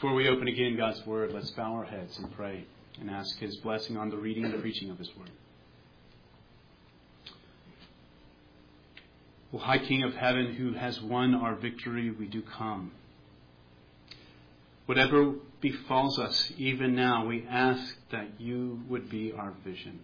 Before we open again God's Word, let's bow our heads and pray and ask His blessing on the reading and the preaching of His Word. O High King of Heaven, who has won our victory, we do come. Whatever befalls us, even now, we ask that you would be our vision.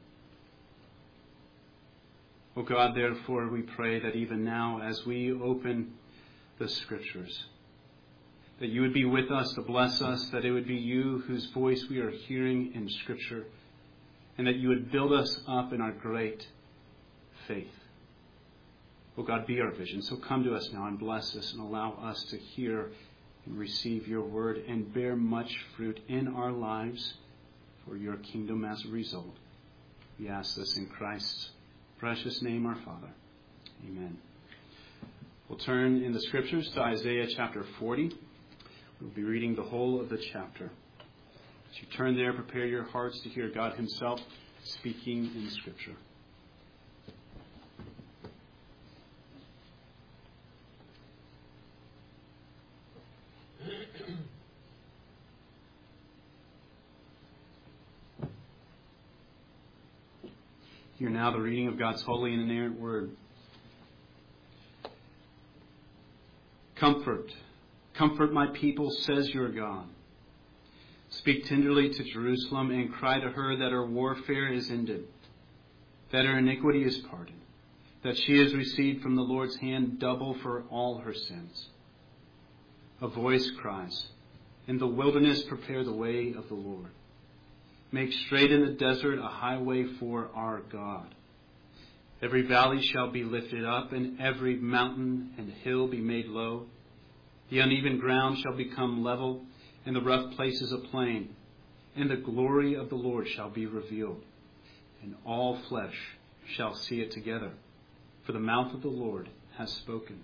O God, therefore, we pray that even now, as we open the Scriptures, that you would be with us to bless us, that it would be you whose voice we are hearing in Scripture, and that you would build us up in our great faith. Oh God, be our vision. So come to us now and bless us and allow us to hear and receive your word and bear much fruit in our lives for your kingdom as a result. We ask this in Christ's precious name, our Father. Amen. We'll turn in the Scriptures to Isaiah chapter 40. We'll be reading the whole of the chapter. As you turn there, prepare your hearts to hear God himself speaking in Scripture. Hear now the reading of God's holy and inerrant word. Comfort my people, says your God. Speak tenderly to Jerusalem and cry to her that her warfare is ended, that her iniquity is pardoned, that she has received from the Lord's hand double for all her sins. A voice cries, in the wilderness prepare the way of the Lord. Make straight in the desert a highway for our God. Every valley shall be lifted up, and every mountain and hill be made low. The uneven ground shall become level, and the rough places a plain. And the glory of the Lord shall be revealed, and all flesh shall see it together. For the mouth of the Lord has spoken.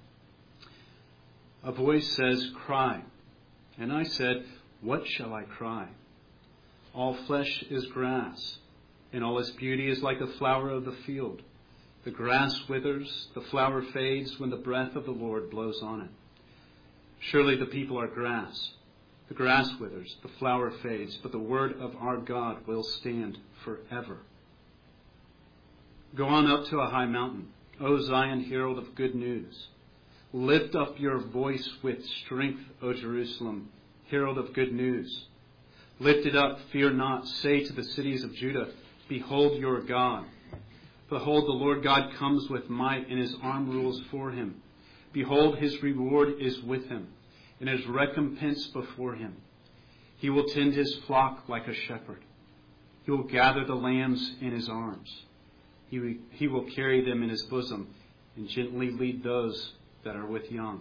A voice says, cry. And I said, what shall I cry? All flesh is grass, and all its beauty is like the flower of the field. The grass withers, the flower fades when the breath of the Lord blows on it. Surely the people are grass. The grass withers, the flower fades, but the word of our God will stand forever. Go on up to a high mountain, O Zion, herald of good news. Lift up your voice with strength, O Jerusalem, herald of good news. Lift it up, fear not. Say to the cities of Judah, behold your God. Behold, the Lord God comes with might, and his arm rules for him. Behold, his reward is with him, and his recompense before him. He will tend his flock like a shepherd. He will gather the lambs in his arms. He will carry them in his bosom, and gently lead those that are with young.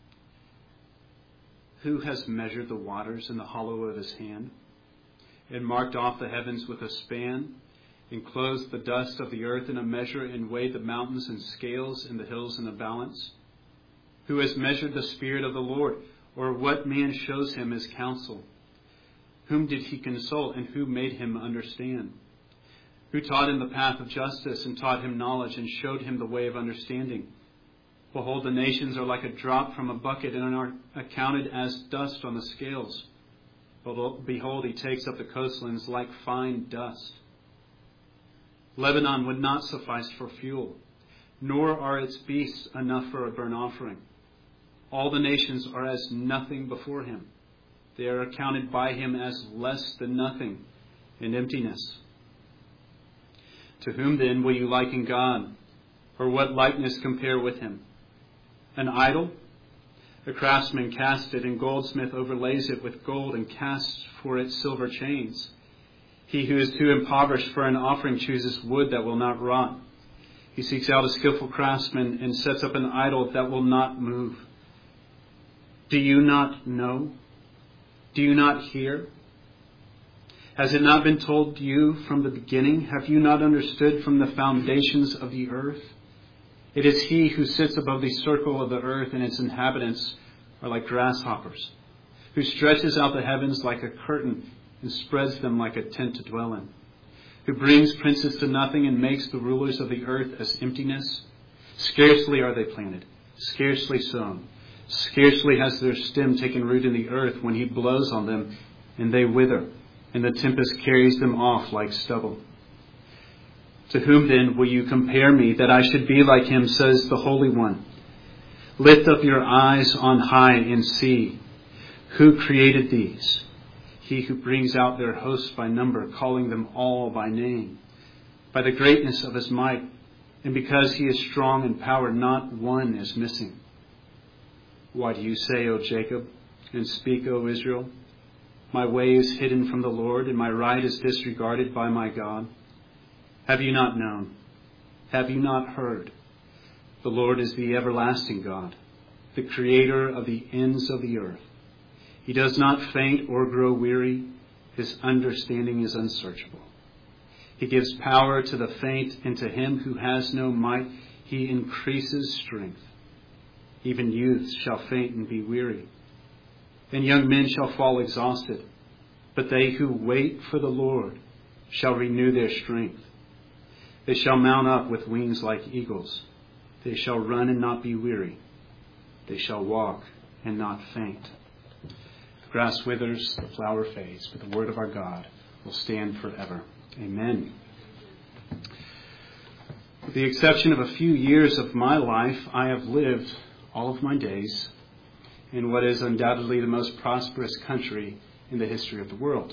Who has measured the waters in the hollow of his hand, and marked off the heavens with a span, enclosed the dust of the earth in a measure, and weighed the mountains in scales and the hills in a balance? Who has measured the Spirit of the Lord, or what man shows him his counsel? Whom did he consult, and who made him understand? Who taught him the path of justice, and taught him knowledge, and showed him the way of understanding? Behold, the nations are like a drop from a bucket, and are accounted as dust on the scales. But behold, he takes up the coastlands like fine dust. Lebanon would not suffice for fuel, nor are its beasts enough for a burnt offering. All the nations are as nothing before him. They are accounted by him as less than nothing and emptiness. To whom then will you liken God, or what likeness compare with him? An idol? A craftsman casts it, and goldsmith overlays it with gold and casts for it silver chains. He who is too impoverished for an offering chooses wood that will not rot. He seeks out a skillful craftsman and sets up an idol that will not move. Do you not know? Do you not hear? Has it not been told you from the beginning? Have you not understood from the foundations of the earth? It is he who sits above the circle of the earth, and its inhabitants are like grasshoppers, who stretches out the heavens like a curtain and spreads them like a tent to dwell in, who brings princes to nothing and makes the rulers of the earth as emptiness. Scarcely are they planted, scarcely sown. Scarcely has their stem taken root in the earth when he blows on them, and they wither, and the tempest carries them off like stubble. To whom then will you compare me, that I should be like him, says the Holy One? Lift up your eyes on high and see. Who created these? He who brings out their hosts by number, calling them all by name. By the greatness of his might, and because he is strong in power, not one is missing. Why do you say, O Jacob, and speak, O Israel? My way is hidden from the Lord, and my right is disregarded by my God. Have you not known? Have you not heard? The Lord is the everlasting God, the creator of the ends of the earth. He does not faint or grow weary. His understanding is unsearchable. He gives power to the faint, and to him who has no might, he increases strength. Even youths shall faint and be weary, and young men shall fall exhausted. But they who wait for the Lord shall renew their strength. They shall mount up with wings like eagles. They shall run and not be weary. They shall walk and not faint. The grass withers, the flower fades, but the word of our God will stand forever. Amen. With the exception of a few years of my life, I have lived all of my days in what is undoubtedly the most prosperous country in the history of the world.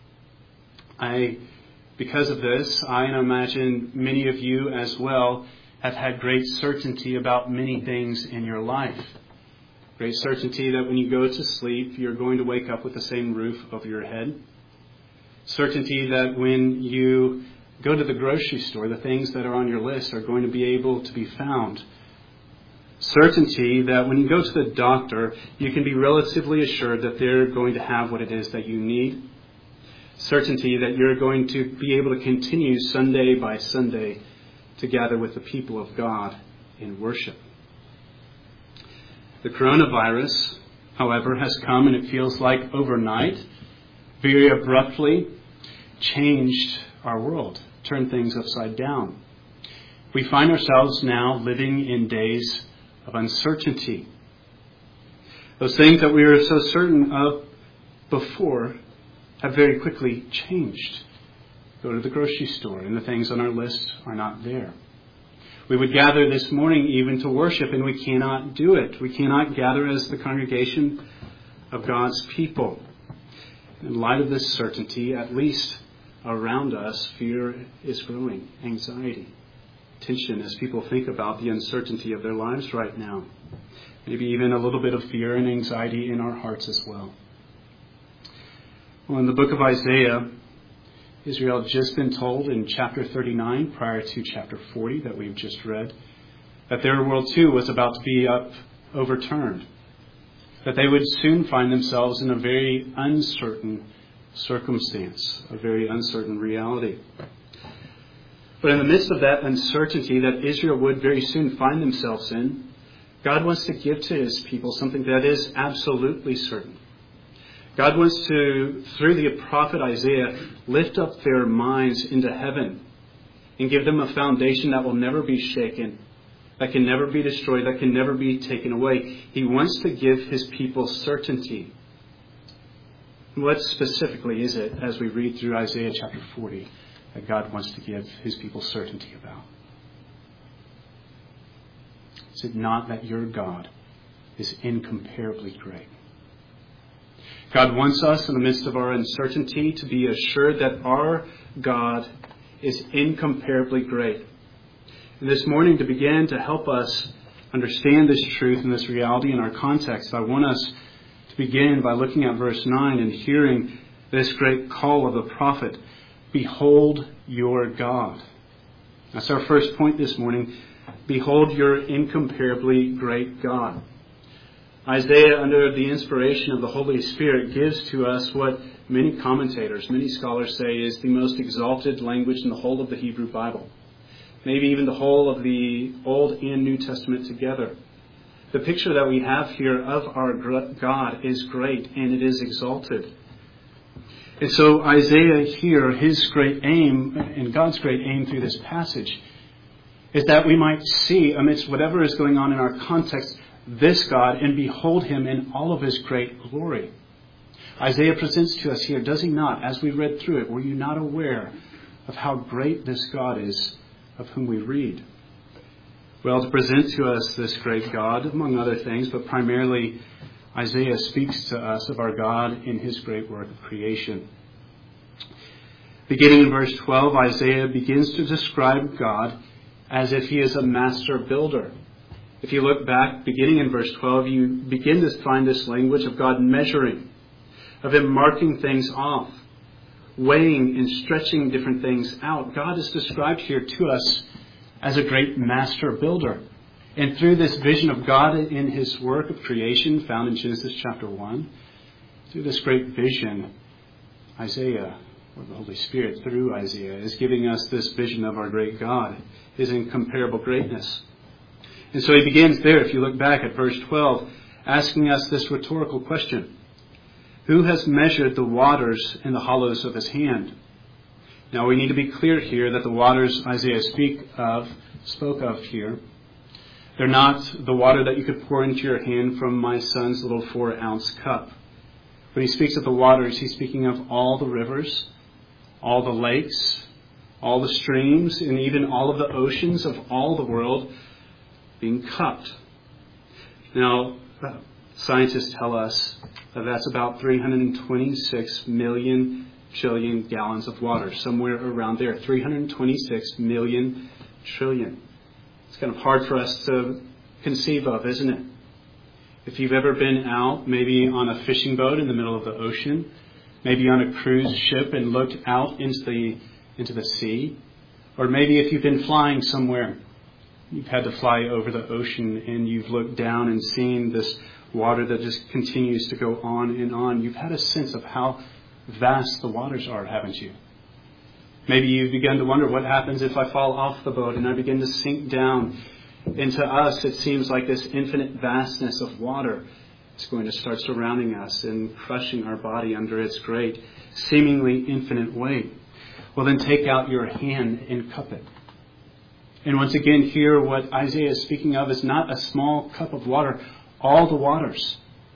Because of this, I imagine many of you as well have had great certainty about many things in your life. Great certainty that when you go to sleep, you're going to wake up with the same roof over your head. Certainty that when you go to the grocery store, the things that are on your list are going to be able to be found. Certainty that when you go to the doctor, you can be relatively assured that they're going to have what it is that you need. Certainty that you're going to be able to continue Sunday by Sunday to gather with the people of God in worship. The coronavirus, however, has come, and it feels like overnight, very abruptly changed our world, turned things upside down. We find ourselves now living in days of uncertainty. Those things that we were so certain of before have very quickly changed. Go to the grocery store and the things on our list are not there. We would gather this morning even to worship, and we cannot do it. We cannot gather as the congregation of God's people. In light of this certainty, at least around us, fear is growing, anxiety, tension as people think about the uncertainty of their lives right now. Maybe even a little bit of fear and anxiety in our hearts as well. Well, in the book of Isaiah, Israel had just been told in chapter 39, prior to chapter 40 that we've just read, that their world too was about to be overturned. That they would soon find themselves in a very uncertain circumstance, a very uncertain reality. But in the midst of that uncertainty that Israel would very soon find themselves in, God wants to give to his people something that is absolutely certain. God wants to, through the prophet Isaiah, lift up their minds into heaven and give them a foundation that will never be shaken, that can never be destroyed, that can never be taken away. He wants to give his people certainty. What specifically is it, as we read through Isaiah chapter 40, that God wants to give his people certainty about? Is it not that your God is incomparably great? God wants us, in the midst of our uncertainty, to be assured that our God is incomparably great. And this morning, to begin to help us understand this truth and this reality in our context, I want us to begin by looking at verse 9 and hearing this great call of the prophet, "Behold your God." That's our first point this morning. Behold your incomparably great God. Isaiah, under the inspiration of the Holy Spirit, gives to us what many commentators, many scholars say is the most exalted language in the whole of the Hebrew Bible. Maybe even the whole of the Old and New Testament together. The picture that we have here of our God is great, and it is exalted. And so Isaiah here, his great aim, and God's great aim through this passage, is that we might see, amidst whatever is going on in our context, this God and behold him in all of his great glory. Isaiah presents to us here, does he not? As we read through it, were you not aware of how great this God is of whom we read? Well, to present to us this great God, among other things, but primarily Isaiah speaks to us of our God in his great work of creation. Beginning in verse 12, Isaiah begins to describe God as if he is a master builder. If you look back, beginning in verse 12, you begin to find this language of God measuring, of him marking things off, weighing and stretching different things out. God is described here to us as a great master builder. And through this vision of God in his work of creation found in Genesis chapter 1, through this great vision, Isaiah, or the Holy Spirit through Isaiah, is giving us this vision of our great God, his incomparable greatness. And so he begins there, if you look back at verse 12, asking us this rhetorical question: who has measured the waters in the hollows of his hand? Now we need to be clear here that the waters Isaiah spoke of here, they're not the water that you could pour into your hand from my son's little 4-ounce cup. When he speaks of the waters, he's speaking of all the rivers, all the lakes, all the streams, and even all of the oceans of all the world being cupped. Now, scientists tell us that that's about 326 million trillion gallons of water, somewhere around there. 326 million trillion. It's kind of hard for us to conceive of, isn't it? If you've ever been out, maybe on a fishing boat in the middle of the ocean, maybe on a cruise ship and looked out into the sea, or maybe if you've been flying somewhere, you've had to fly over the ocean and you've looked down and seen this water that just continues to go on and on. You've had a sense of how vast the waters are, haven't you? Maybe you've begun to wonder, what happens if I fall off the boat and I begin to sink down? And to us, it seems like this infinite vastness of water is going to start surrounding us and crushing our body under its great, seemingly infinite weight. Well, then take out your hand and cup it. And once again, here what Isaiah is speaking of is not a small cup of water, all the waters.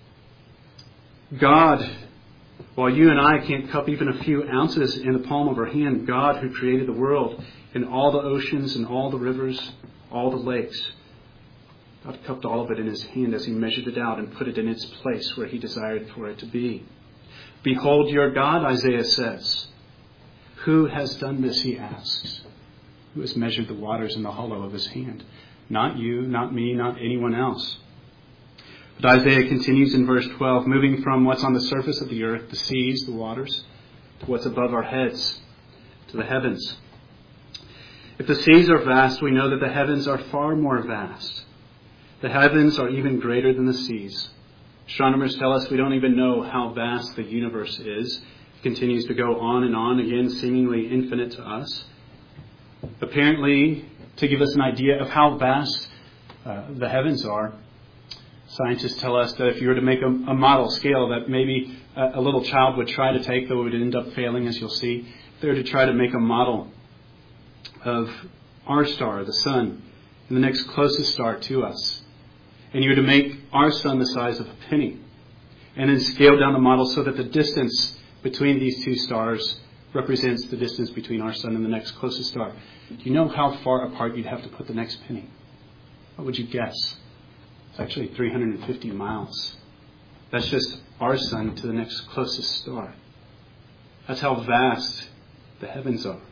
God, while you and I can't cup even a few ounces in the palm of our hand, God who created the world and all the oceans and all the rivers, all the lakes, God cupped all of it in his hand as he measured it out and put it in its place where he desired for it to be. Behold your God, Isaiah says. Who has done this, he asks. Who has measured the waters in the hollow of his hand? Not you, not me, not anyone else. But Isaiah continues in verse 12, moving from what's on the surface of the earth, the seas, the waters, to what's above our heads, to the heavens. If the seas are vast, we know that the heavens are far more vast. The heavens are even greater than the seas. Astronomers tell us we don't even know how vast the universe is. It continues to go on, again, seemingly infinite to us. Apparently, to give us an idea of how vast the heavens are, scientists tell us that if you were to make a model scale that maybe a little child would try to take, though it would end up failing, as you'll see, if they were to try to make a model of our star, the sun, and the next closest star to us, and you were to make our sun the size of a penny, and then scale down the model so that the distance between these two stars represents the distance between our sun and the next closest star. Do you know how far apart you'd have to put the next penny? What would you guess? It's actually 350 miles. That's just our sun to the next closest star. That's how vast the heavens are.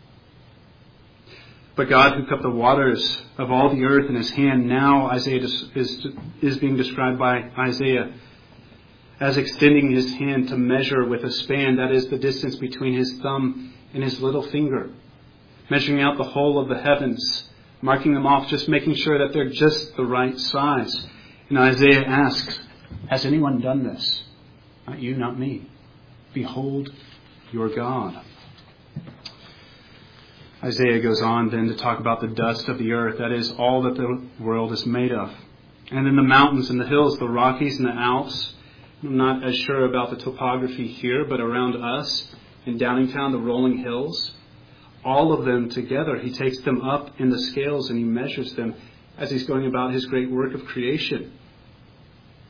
But God, who cupped the waters of all the earth in his hand, now Isaiah is being described by Isaiah as extending his hand to measure with a span, that is the distance between his thumb and his little finger, measuring out the whole of the heavens, marking them off, just making sure that they're just the right size. And Isaiah asks, has anyone done this? Not you, not me. Behold your God. Isaiah goes on then to talk about the dust of the earth, that is all that the world is made of. And then the mountains and the hills, the Rockies and the Alps. I'm not as sure about the topography here, but around us in Downingtown, the rolling hills, all of them together, he takes them up in the scales and he measures them as he's going about his great work of creation.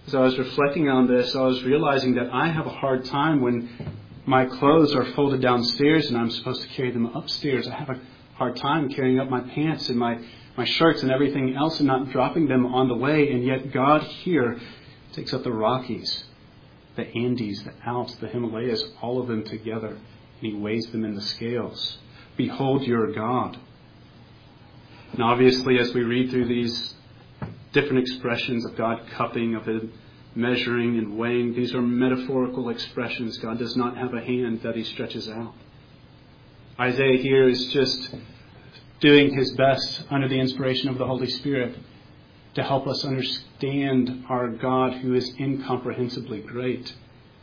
As I was reflecting on this, I was realizing that I have a hard time when my clothes are folded downstairs and I'm supposed to carry them upstairs. I have a hard time carrying up my pants and my shirts and everything else and not dropping them on the way. And yet God here takes up the Rockies, the Andes, the Alps, the Himalayas, all of them together, and He weighs them in the scales. Behold your God. And obviously, as we read through these different expressions of God cupping, of Him measuring and weighing, these are metaphorical expressions. God does not have a hand that He stretches out. Isaiah here is just doing his best under the inspiration of the Holy Spirit to help us understand our God who is incomprehensibly great.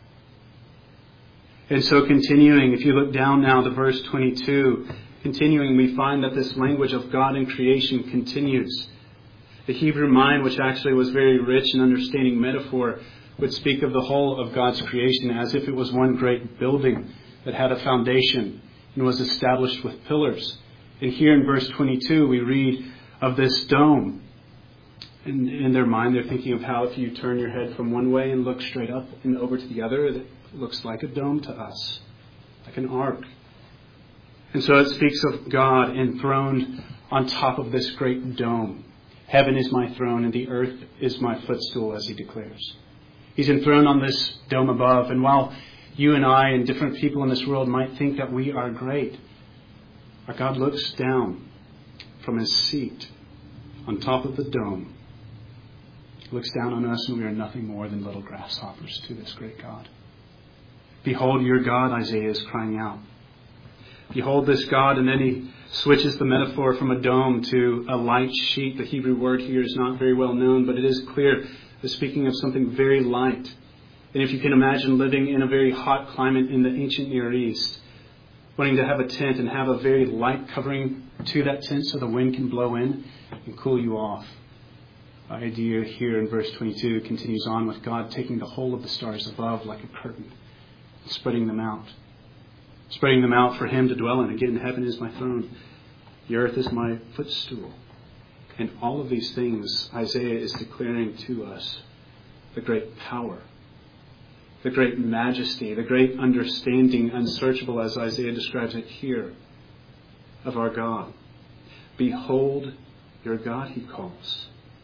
And so continuing, if you look down now to verse 22, continuing, we find that this language of God in creation continues. The Hebrew mind, which actually was very rich in understanding metaphor, would speak of the whole of God's creation as if it was one great building that had a foundation and was established with pillars. And here in verse 22, we read of this dome. And in their mind, they're thinking of how if you turn your head from one way and look straight up and over to the other, it looks like a dome to us, like an ark. And so it speaks of God enthroned on top of this great dome. Heaven is my throne and the earth is my footstool, as He declares. He's enthroned on this dome above. And while you and I and different people in this world might think that we are great, our God looks down from His seat on top of the dome. He looks down on us and we are nothing more than little grasshoppers to this great God. Behold your God, Isaiah is crying out. Behold this God, and then he switches the metaphor from a dome to a light sheet. The Hebrew word here is not very well known, but it is clear that speaking of something very light. And if you can imagine living in a very hot climate in the ancient Near East, wanting to have a tent and have a very light covering to that tent so the wind can blow in and cool you off. The idea here in verse 22 continues on with God taking the whole of the stars above like a curtain, spreading them out. Spreading them out for Him to dwell in. Again, heaven is my throne. The earth is my footstool. And all of these things, Isaiah is declaring to us the great power, the great majesty, the great understanding, unsearchable as Isaiah describes it here, of our God. Behold your God, He calls.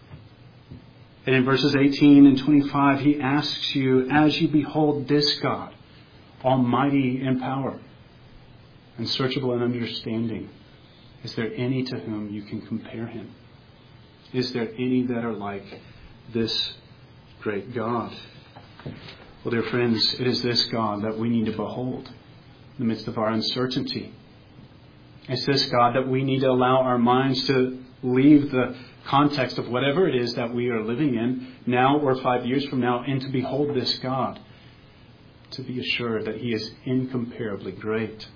And in verses 18 and 25, He asks you, as you behold this God, almighty in power, unsearchable in understanding, is there any to whom you can compare Him? Is there any that are like this great God? Well, dear friends, it is this God that we need to behold in the midst of our uncertainty. It's this God that we need to allow our minds to leave the context of whatever it is that we are living in now or 5 years from now, and to behold this God, to be assured that He is incomparably great.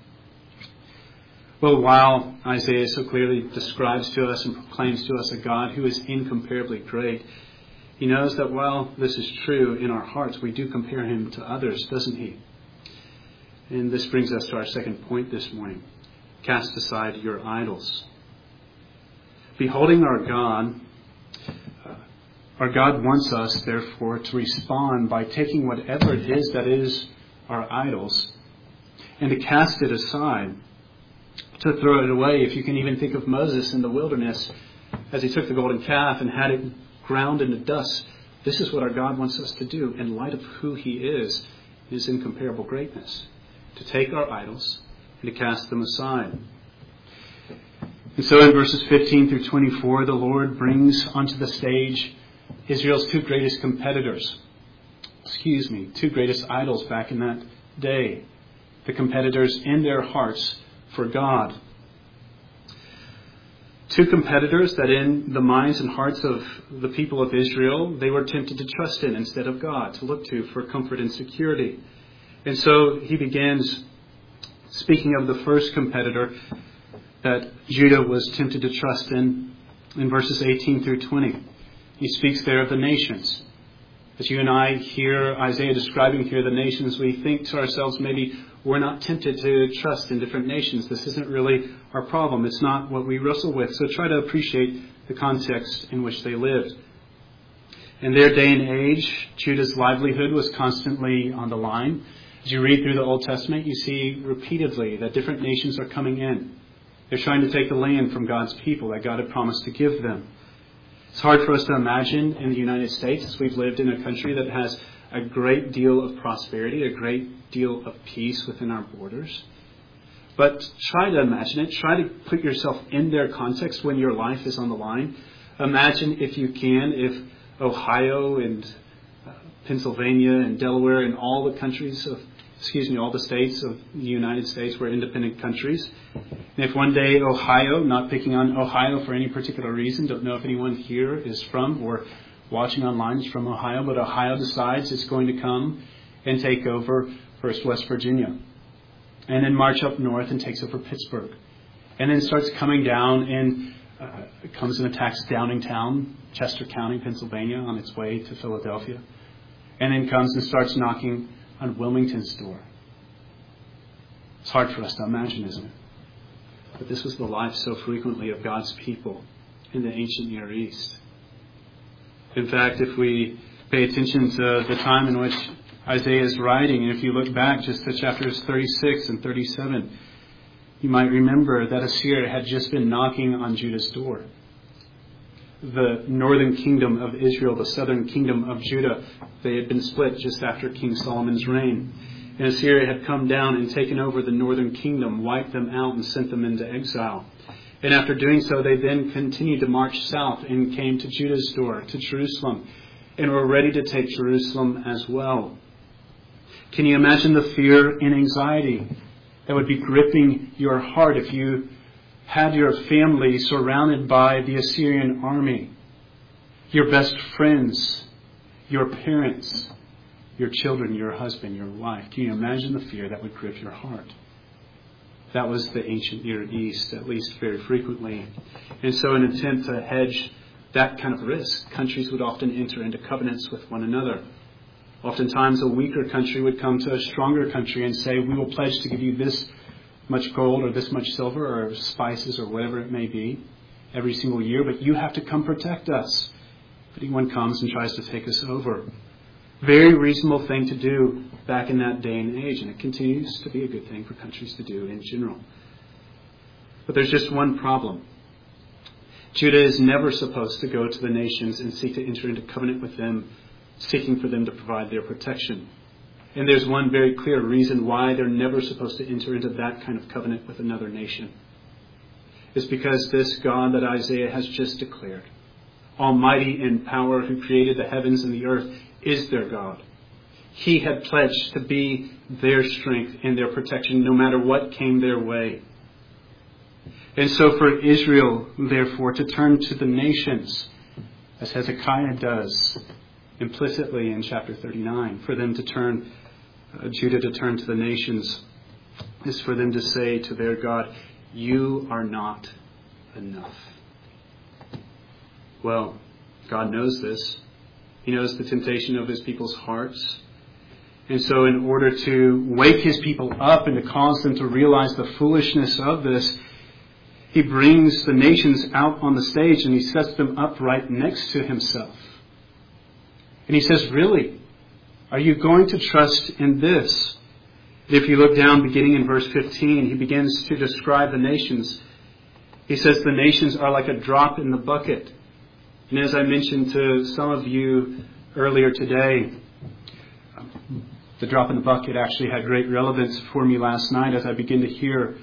Well, while Isaiah so clearly describes to us and proclaims to us a God who is incomparably great, he knows that while this is true in our hearts, we do compare Him to others, doesn't He? And this brings us to our second point this morning. Cast aside your idols. Beholding our God wants us, therefore, to respond by taking whatever it is that is our idols and to cast it aside, to throw it away. If you can even think of Moses in the wilderness as he took the golden calf and had it ground into dust. This is what our God wants us to do in light of who He is, His incomparable greatness. To take our idols and to cast them aside. And so in verses 15 through 24, the Lord brings onto the stage Israel's two greatest idols back in that day. The competitors in their hearts for God. Two competitors that in the minds and hearts of the people of Israel, they were tempted to trust in instead of God, to look to for comfort and security. And so he begins speaking of the first competitor that Judah was tempted to trust in verses 18 through 20. He speaks there of the nations. As you and I hear Isaiah describing here the nations, we think to ourselves, maybe we're not tempted to trust in different nations. This isn't really our problem. It's not what we wrestle with. So try to appreciate the context in which they lived. In their day and age, Judah's livelihood was constantly on the line. As you read through the Old Testament, you see repeatedly that different nations are coming in. They're trying to take the land from God's people that God had promised to give them. It's hard for us to imagine in the United States, as we've lived in a country that has a great deal of prosperity, a great deal of peace within our borders. But try to imagine it. Try to put yourself in their context when your life is on the line. Imagine, if you can, if Ohio and Pennsylvania and Delaware and all the states of the United States were independent countries. And if one day Ohio, not picking on Ohio for any particular reason, don't know if anyone here is from or watching online is from Ohio, but Ohio decides it's going to come and take over first West Virginia, and then march up north and takes over Pittsburgh, and then starts coming down and comes and attacks Downingtown, Chester County, Pennsylvania, on its way to Philadelphia, and then comes and starts knocking on Wilmington's door. It's hard for us to imagine, isn't it? But this was the life so frequently of God's people in the ancient Near East. In fact, if we pay attention to the time in which Isaiah is writing, and if you look back just to chapters 36 and 37, you might remember that Assyria had just been knocking on Judah's door. The northern kingdom of Israel, the southern kingdom of Judah, they had been split just after King Solomon's reign. And Assyria had come down and taken over the northern kingdom, wiped them out, and sent them into exile. And after doing so, they then continued to march south and came to Judah's door, to Jerusalem, and were ready to take Jerusalem as well. Can you imagine the fear and anxiety that would be gripping your heart if you had your family surrounded by the Assyrian army, your best friends, your parents, your children, your husband, your wife? Can you imagine the fear that would grip your heart? That was the ancient Near East, at least very frequently. And so in an attempt to hedge that kind of risk, countries would often enter into covenants with one another. Oftentimes a weaker country would come to a stronger country and say, we will pledge to give you this much gold or this much silver or spices or whatever it may be every single year, but you have to come protect us if anyone comes and tries to take us over. Very reasonable thing to do back in that day and age, and it continues to be a good thing for countries to do in general. But there's just one problem. Judah is never supposed to go to the nations and seek to enter into covenant with them, seeking for them to provide their protection. And there's one very clear reason why they're never supposed to enter into that kind of covenant with another nation. It's because this God that Isaiah has just declared, almighty in power, who created the heavens and the earth, is their God. He had pledged to be their strength and their protection no matter what came their way. And so for Israel, therefore, to turn to the nations, as Hezekiah does implicitly in chapter 39, for them to turn, Judah to turn to the nations, is for them to say to their God, you are not enough. Well, God knows this. He knows the temptation of his people's hearts. And so in order to wake his people up and to cause them to realize the foolishness of this, he brings the nations out on the stage and he sets them up right next to himself. And he says, really, are you going to trust in this? If you look down beginning in verse 15, he begins to describe the nations. He says the nations are like a drop in the bucket. And as I mentioned to some of you earlier today, the drop in the bucket actually had great relevance for me last night as I began to hear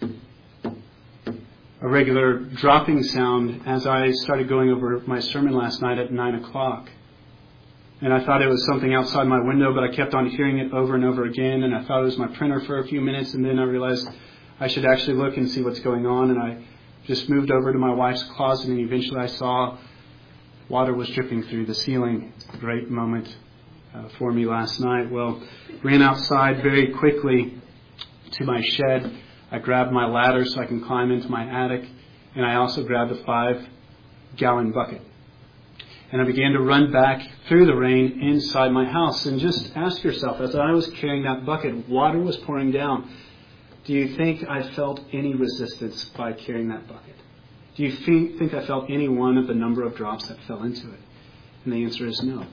a regular dropping sound as I started going over my sermon last night at 9 o'clock. And I thought it was something outside my window, but I kept on hearing it over and over again, and I thought it was my printer for a few minutes, and then I realized I should actually look and see what's going on, and I just moved over to my wife's closet, and eventually I saw water was dripping through the ceiling. A great moment for me last night. Well, ran outside very quickly to my shed. I grabbed my ladder so I can climb into my attic, and I also grabbed a 5-gallon bucket. And I began to run back through the rain inside my house. And just ask yourself, as I was carrying that bucket, water was pouring down. Do you think I felt any resistance by carrying that bucket? Do you think I felt any one of the number of drops that fell into it? And the answer is no.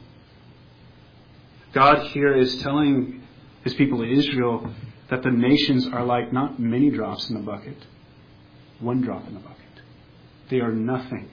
God here is telling his people Israel that the nations are like not many drops in the bucket, one drop in the bucket. They are nothing.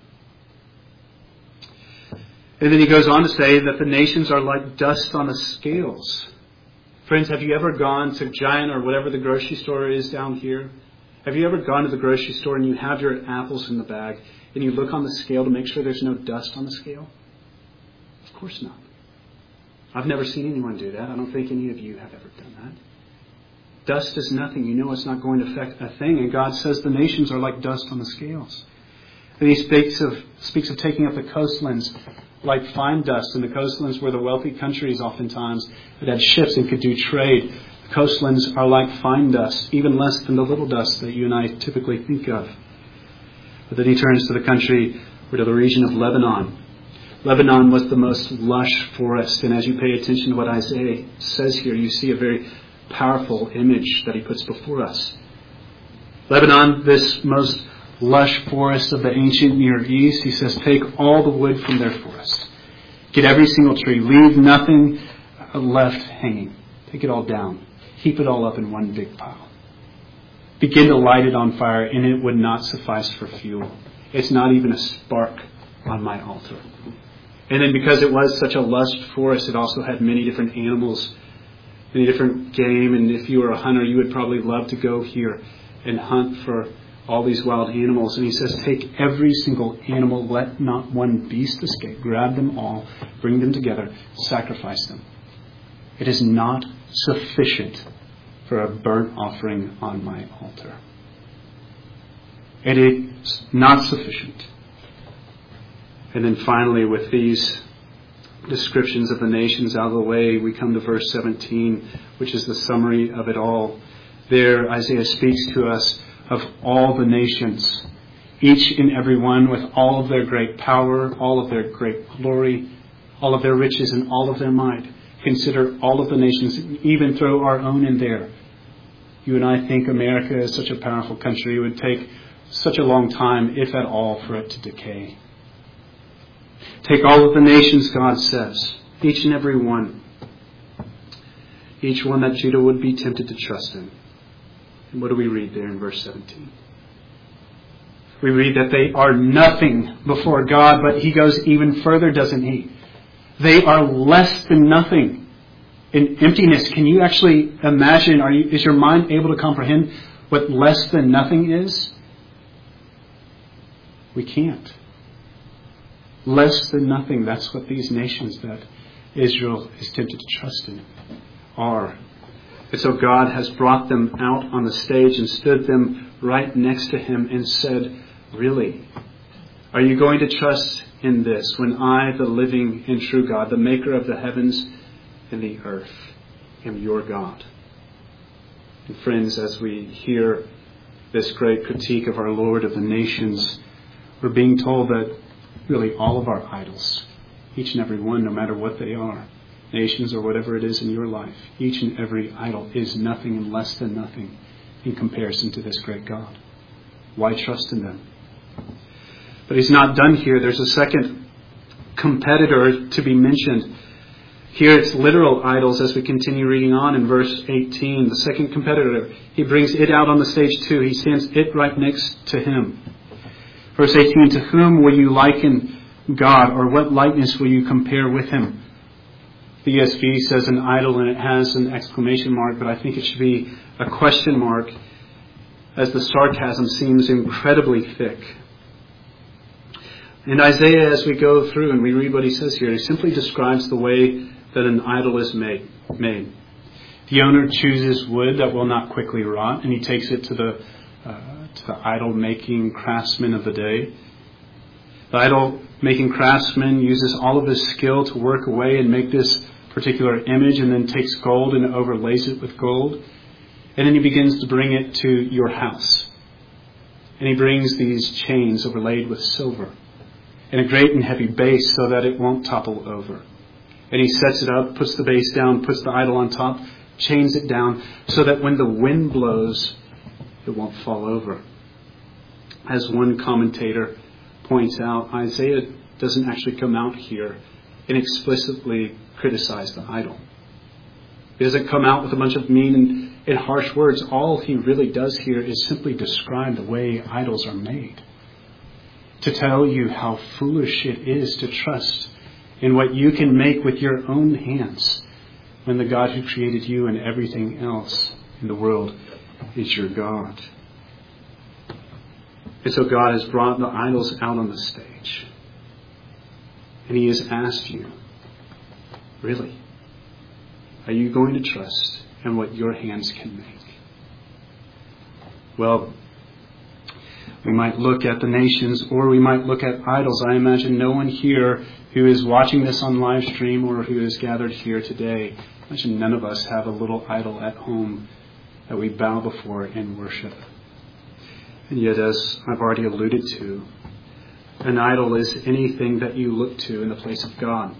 And then he goes on to say that the nations are like dust on the scales. Friends, have you ever gone to Giant or whatever the grocery store is down here? Have you ever gone to the grocery store and you have your apples in the bag and you look on the scale to make sure there's no dust on the scale? Of course not. I've never seen anyone do that. I don't think any of you have ever done that. Dust is nothing. You know it's not going to affect a thing. And God says the nations are like dust on the scales. And he speaks of taking up the coastlands like fine dust. And the coastlands were the wealthy countries oftentimes that had ships and could do trade. The coastlands are like fine dust, even less than the little dust that you and I typically think of. But then he turns to the country or to the region of Lebanon. Lebanon was the most lush forest. And as you pay attention to what Isaiah says here, you see a very powerful image that he puts before us. Lebanon, this most lush forest of the ancient Near East, he says, take all the wood from their forest. Get every single tree. Leave nothing left hanging. Take it all down. Heap it all up in one big pile. Begin to light it on fire, and it would not suffice for fuel. It's not even a spark on my altar. And then because it was such a lush forest, it also had many different animals, many different game. And if you were a hunter, you would probably love to go here and hunt for all these wild animals. And he says, take every single animal, let not one beast escape. Grab them all, bring them together, sacrifice them. It is not sufficient for a burnt offering on my altar. It is not sufficient. And then finally, with these descriptions of the nations out of the way, we come to verse 17, which is the summary of it all. There, Isaiah speaks to us of all the nations, each and every one with all of their great power, all of their great glory, all of their riches, and all of their might. Consider all of the nations, even throw our own in there. You and I think America is such a powerful country. It would take such a long time, if at all, for it to decay. Take all of the nations, God says, each and every one. Each one that Judah would be tempted to trust in. And what do we read there in verse 17? We read that they are nothing before God, but he goes even further, doesn't he? They are less than nothing. In emptiness, can you actually imagine, is your mind able to comprehend what less than nothing is? We can't. Less than nothing, that's what these nations that Israel is tempted to trust in are. And so God has brought them out on the stage and stood them right next to him and said, really, are you going to trust in this when I, the living and true God, the maker of the heavens and the earth, am your God? And friends, as we hear this great critique of our Lord of the nations, we're being told that really all of our idols, each and every one, no matter what they are, nations or whatever it is in your life, each and every idol is nothing and less than nothing in comparison to this great God. Why trust in them? But he's not done here. There's a second competitor to be mentioned. Here it's literal idols as we continue reading on in verse 18. The second competitor, he brings it out on the stage too. He stands it right next to him. Verse 18, to whom will you liken God, or what likeness will you compare with him? The ESV says an idol and it has an exclamation mark, but I think it should be a question mark as the sarcasm seems incredibly thick. And Isaiah, as we go through and we read what he says here, he simply describes the way that an idol is made. The owner chooses wood that will not quickly rot, and he takes it to the idol-making craftsman of the day. The idol-making craftsman uses all of his skill to work away and make this particular image, and then takes gold and overlays it with gold. And then he begins to bring it to your house. And he brings these chains overlaid with silver and a great and heavy base so that it won't topple over. And he sets it up, puts the base down, puts the idol on top, chains it down so that when the wind blows, it won't fall over. As one commentator points out, Isaiah doesn't actually come out here and explicitly criticize the idol. He doesn't come out with a bunch of mean and harsh words. All he really does here is simply describe the way idols are made, to tell you how foolish it is to trust in what you can make with your own hands when the God who created you and everything else in the world is your God. And so God has brought the idols out on the stage. And he has asked you, really, are you going to trust in what your hands can make? Well, we might look at the nations or we might look at idols. I imagine no one here who is watching this on live stream or who is gathered here today, I imagine none of us have a little idol at home that we bow before and worship. And yet, as I've already alluded to, an idol is anything that you look to in the place of God.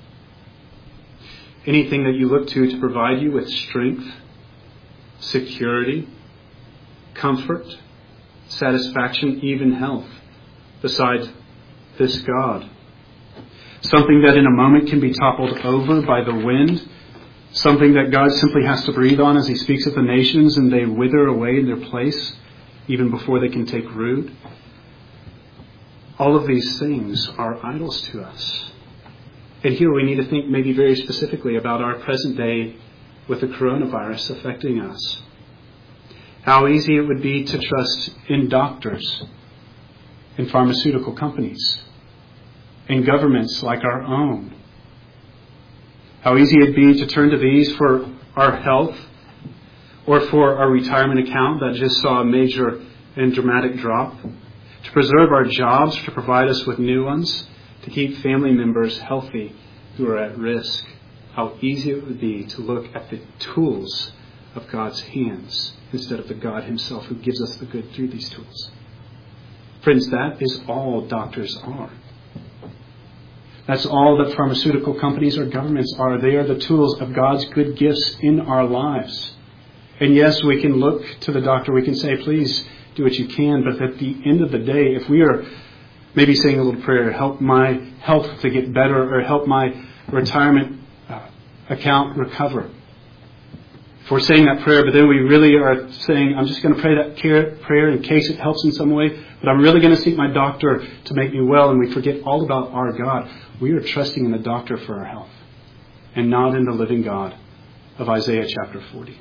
Anything that you look to provide you with strength, security, comfort, satisfaction, even health, beside this God. Something that in a moment can be toppled over by the wind. Something that God simply has to breathe on as he speaks of the nations and they wither away in their place even before they can take root. All of these things are idols to us. And here we need to think maybe very specifically about our present day with the coronavirus affecting us. How easy it would be to trust in doctors, in pharmaceutical companies, in governments like our own. How easy it'd be to turn to these for our health or for our retirement account that just saw a major and dramatic drop, to preserve our jobs, to provide us with new ones, to keep family members healthy who are at risk. How easy it would be to look at the tools of God's hands instead of the God himself who gives us the good through these tools. Friends, that is all doctors are. That's all that pharmaceutical companies or governments are. They are the tools of God's good gifts in our lives. And yes, we can look to the doctor. We can say, please do what you can. But at the end of the day, if we are maybe saying a little prayer, help my health to get better or help my retirement account recover. If we're saying that prayer, but then we really are saying, I'm just going to pray that prayer in case it helps in some way, but I'm really going to seek my doctor to make me well, and we forget all about our God. We are trusting in the doctor for our health and not in the living God of Isaiah chapter 40.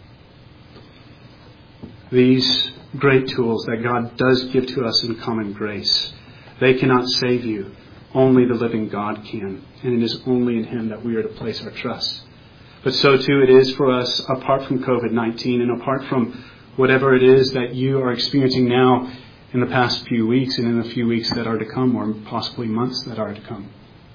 These great tools that God does give to us in common grace, they cannot save you. Only the living God can. And it is only in him that we are to place our trust. But so too it is for us apart from COVID-19 and apart from whatever it is that you are experiencing now in the past few weeks and in the few weeks that are to come or possibly months that are to come.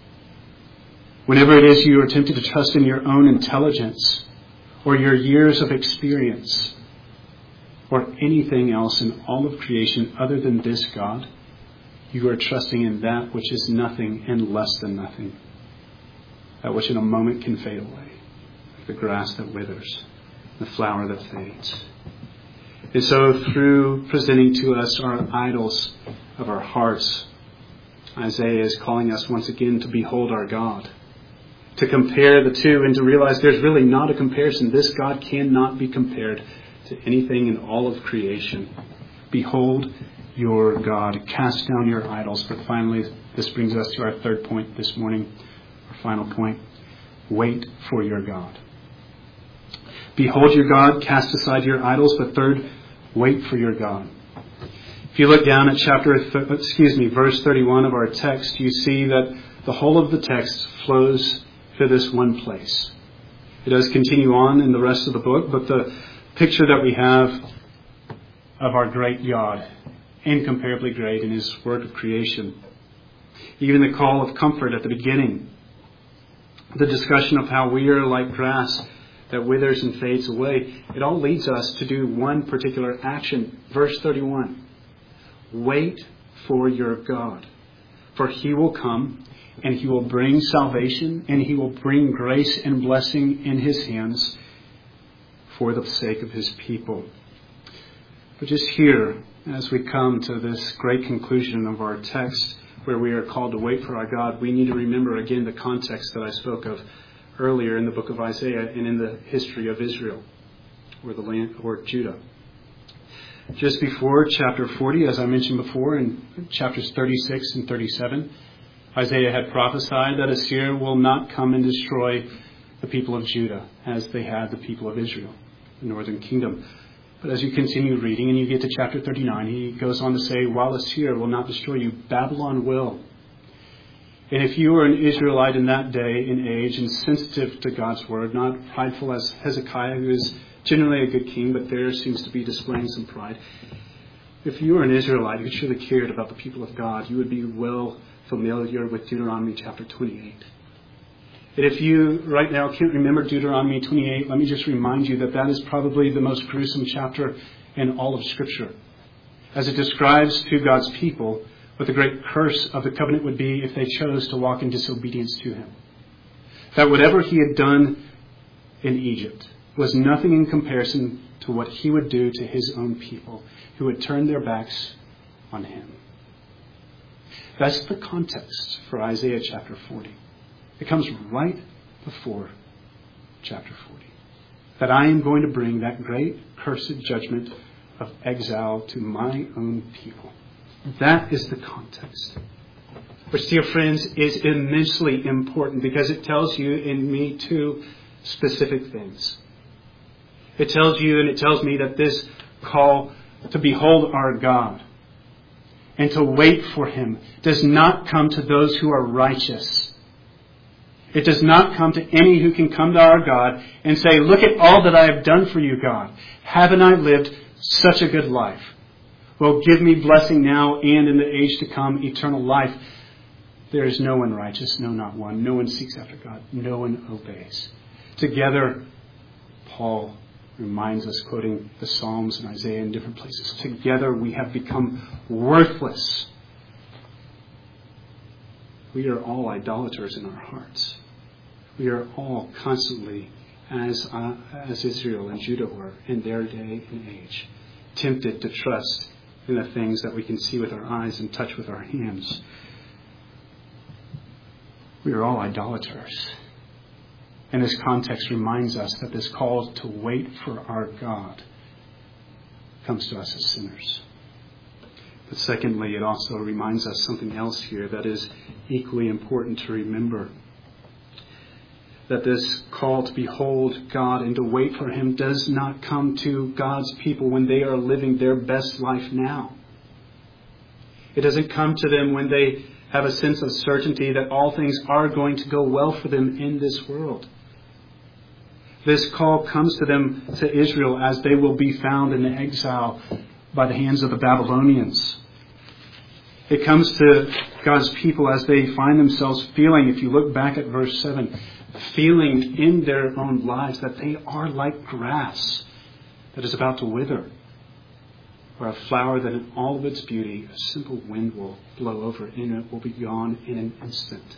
Whenever it is you are tempted to trust in your own intelligence or your years of experience or anything else in all of creation other than this God, you are trusting in that which is nothing and less than nothing. That which in a moment can fade away. Like the grass that withers, the flower that fades. And so through presenting to us our idols of our hearts, Isaiah is calling us once again to behold our God. To compare the two and to realize there's really not a comparison. This God cannot be compared to anything in all of creation. Behold your God. Cast down your idols. But finally, this brings us to our third point this morning. Our final point. Wait for your God. Behold your God. Cast aside your idols. But third, wait for your God. If you look down at verse 31 of our text, you see that the whole of the text flows to this one place. It does continue on in the rest of the book, but the picture that we have of our great God, incomparably great in his work of creation, even the call of comfort at the beginning, the discussion of how we are like grass that withers and fades away, it all leads us to do one particular action. Verse 31, wait for your God, for he will come and he will bring salvation and he will bring grace and blessing in his hands for the sake of his people. But just here, as we come to this great conclusion of our text, where we are called to wait for our God, we need to remember again the context that I spoke of earlier in the book of Isaiah and in the history of Israel or the land or Judah. Just before chapter 40, as I mentioned before, in chapters 36 and 37, Isaiah had prophesied that Assyria will not come and destroy the people of Judah as they had the people of Israel, the northern kingdom. But as you continue reading and you get to chapter 39, he goes on to say, while Assyria will not destroy you, Babylon will. And if you were an Israelite in that day and age and sensitive to God's word, not prideful as Hezekiah, who is generally a good king, but there seems to be displaying some pride. If you were an Israelite who truly cared about the people of God, you would be well familiar with Deuteronomy chapter 28. And if you right now can't remember Deuteronomy 28, let me just remind you that that is probably the most gruesome chapter in all of Scripture, as it describes to God's people what the great curse of the covenant would be if they chose to walk in disobedience to him. That whatever he had done in Egypt was nothing in comparison to what he would do to his own people who would turn their backs on him. That's the context for Isaiah chapter 40. It comes right before chapter 40. That I am going to bring that great cursed judgment of exile to my own people. That is the context. Which, dear friends, is immensely important because it tells you and me two specific things. It tells you and it tells me that this call to behold our God and to wait for him does not come to those who are righteous. It does not come to any who can come to our God and say, look at all that I have done for you, God. Haven't I lived such a good life? Well, give me blessing now and in the age to come, eternal life. There is no one righteous, no, not one. No one seeks after God. No one obeys. Together, Paul reminds us, quoting the Psalms and Isaiah in different places, together we have become worthless. We are all idolaters in our hearts. We are all constantly, as Israel and Judah were in their day and age, tempted to trust in the things that we can see with our eyes and touch with our hands. We are all idolaters. And this context reminds us that this call to wait for our God comes to us as sinners. But secondly, it also reminds us something else here that is equally important to remember. That this call to behold God and to wait for him does not come to God's people when they are living their best life now. It doesn't come to them when they have a sense of certainty that all things are going to go well for them in this world. This call comes to them, to Israel, as they will be found in exile by the hands of the Babylonians. It comes to God's people as they find themselves feeling, if you look back at verse 7, feeling in their own lives that they are like grass that is about to wither, or a flower that in all of its beauty, a simple wind will blow over and it will be gone in an instant.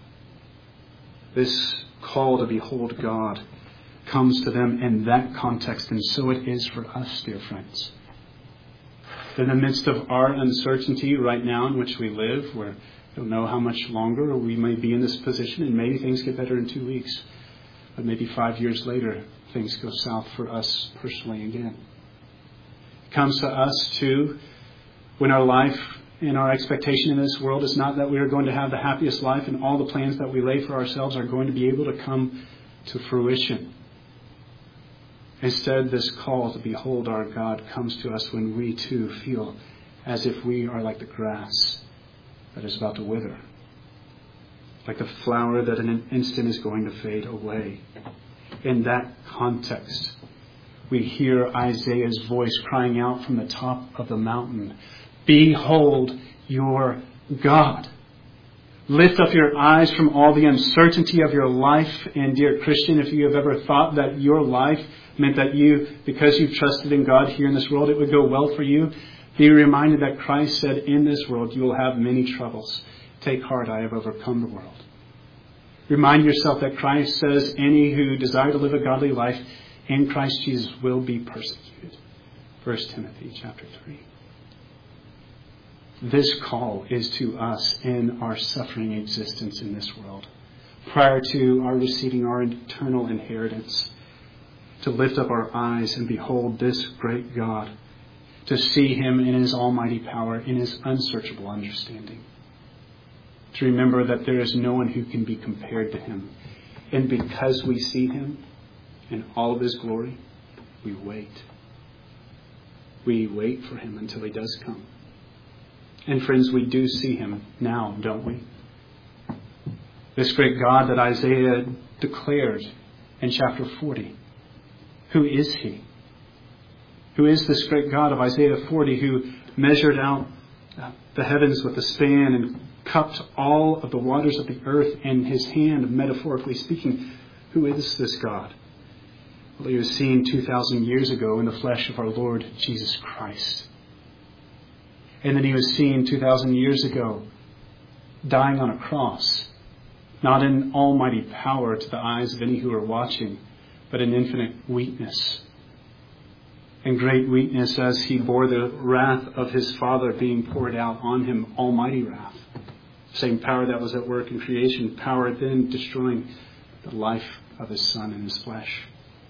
This call to behold God comes to them in that context, and so it is for us, dear friends. In the midst of our uncertainty right now in which we live, where we don't know how much longer we may be in this position, and maybe things get better in 2 weeks, but maybe 5 years later, things go south for us personally again. It comes to us, too, when our life and our expectation in this world is not that we are going to have the happiest life and all the plans that we lay for ourselves are going to be able to come to fruition. Instead, this call to behold our God comes to us when we too feel as if we are like the grass that is about to wither, like the flower that in an instant is going to fade away. In that context, we hear Isaiah's voice crying out from the top of the mountain, "Behold your God." Lift up your eyes from all the uncertainty of your life. And dear Christian, if you have ever thought that your life meant that you, because you've trusted in God here in this world, it would go well for you, be reminded that Christ said, in this world you will have many troubles. Take heart, I have overcome the world. Remind yourself that Christ says any who desire to live a godly life in Christ Jesus will be persecuted. 1 Timothy chapter 3. This call is to us in our suffering existence in this world, prior to our receiving our eternal inheritance, to lift up our eyes and behold this great God, to see him in his almighty power, in his unsearchable understanding, to remember that there is no one who can be compared to him. And because we see him in all of his glory, we wait. We wait for him until he does come. And friends, we do see him now, don't we? This great God that Isaiah declared in chapter 40. Who is he? Who is this great God of Isaiah 40 who measured out the heavens with a span and cupped all of the waters of the earth in his hand, metaphorically speaking? Who is this God? Well, he was seen 2,000 years ago in the flesh of our Lord Jesus Christ. And then he was seen 2,000 years ago dying on a cross, not in almighty power to the eyes of any who are watching, but in infinite weakness. And great weakness as he bore the wrath of his Father being poured out on him, almighty wrath. Same power that was at work in creation, power then destroying the life of his Son in his flesh.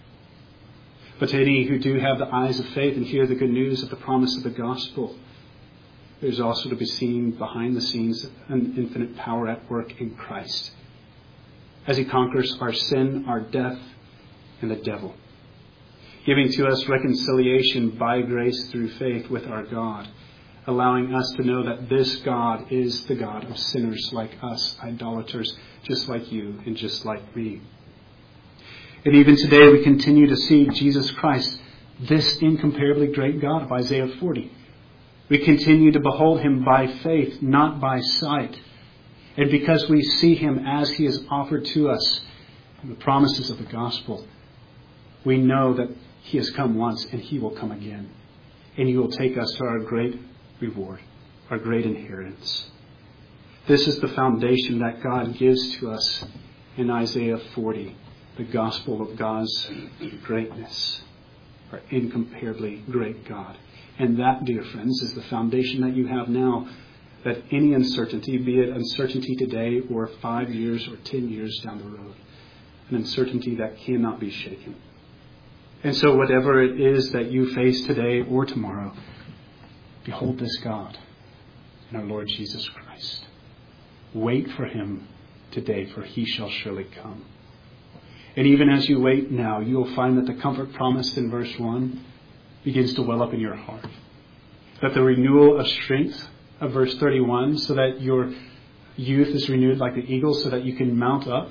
But to any who do have the eyes of faith and hear the good news of the promise of the gospel, there's also to be seen behind the scenes an infinite power at work in Christ, as he conquers our sin, our death, and the devil, giving to us reconciliation by grace through faith with our God, allowing us to know that this God is the God of sinners like us, idolaters, just like you and just like me. And even today we continue to see Jesus Christ, this incomparably great God of Isaiah 40. We continue to behold him by faith, not by sight. And because we see him as he is offered to us in the promises of the gospel, we know that he has come once and he will come again. And he will take us to our great reward, our great inheritance. This is the foundation that God gives to us in Isaiah 40, the gospel of God's greatness, our incomparably great God. And that, dear friends, is the foundation that you have now, that any uncertainty, be it uncertainty today or 5 years or 10 years down the road, an uncertainty that cannot be shaken. And so whatever it is that you face today or tomorrow, behold this God in our Lord Jesus Christ. Wait for him today, for he shall surely come. And even as you wait now, you will find that the comfort promised in verse 1 begins to well up in your heart. That the renewal of strength of verse 31, so that your youth is renewed like the eagle, so that you can mount up,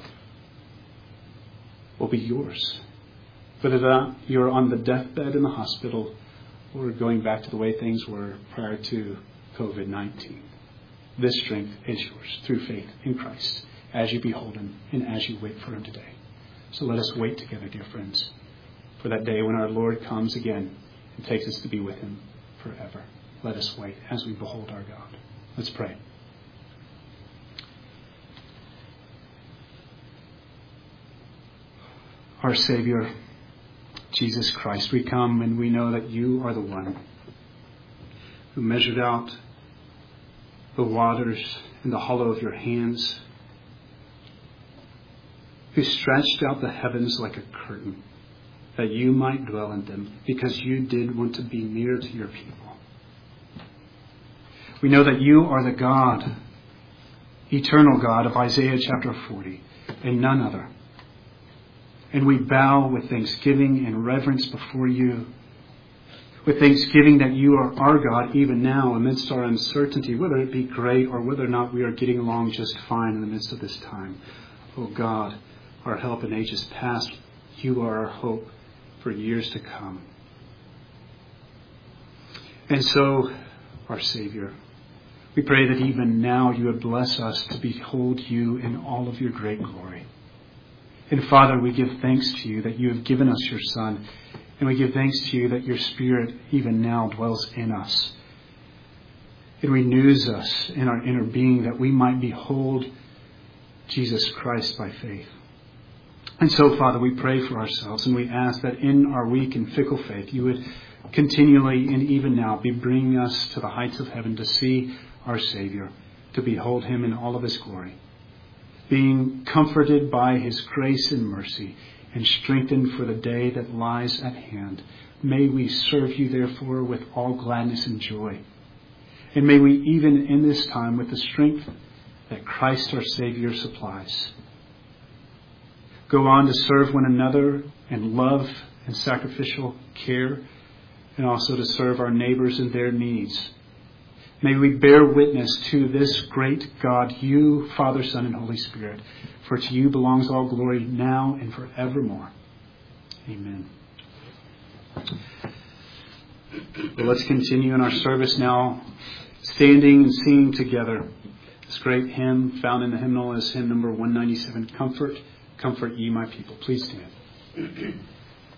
will be yours. Whether that you're on the deathbed in the hospital or going back to the way things were prior to COVID-19. This strength is yours through faith in Christ as you behold him and as you wait for him today. So let us wait together, dear friends, for that day when our Lord comes again and takes us to be with him forever. Let us wait as we behold our God. Let's pray. Our Savior, Jesus Christ, we come and we know that you are the one who measured out the waters in the hollow of your hands, who stretched out the heavens like a curtain, that you might dwell in them, because you did want to be near to your people. We know that you are the God, eternal God of Isaiah chapter 40, and none other. And we bow with thanksgiving and reverence before you, with thanksgiving that you are our God even now amidst our uncertainty, whether it be great or whether or not we are getting along just fine in the midst of this time. Oh God, our help in ages past, you are our hope for years to come. And so, our Savior, we pray that even now you would bless us to behold you in all of your great glory. And Father, we give thanks to you that you have given us your Son, and we give thanks to you that your Spirit even now dwells in us. It renews us in our inner being that we might behold Jesus Christ by faith. And so, Father, we pray for ourselves, and we ask that in our weak and fickle faith you would continually and even now be bringing us to the heights of heaven to see our Savior, to behold him in all of his glory. Being comforted by his grace and mercy and strengthened for the day that lies at hand, may we serve you therefore with all gladness and joy. And may we even in this time with the strength that Christ our Savior supplies, go on to serve one another in love and sacrificial care, and also to serve our neighbors in their needs. May we bear witness to this great God, you, Father, Son, and Holy Spirit. For to you belongs all glory now and forevermore. Amen. Well, let's continue in our service now, standing and singing together. This great hymn found in the hymnal is hymn number 197, Comfort, Comfort Ye My People. Please stand.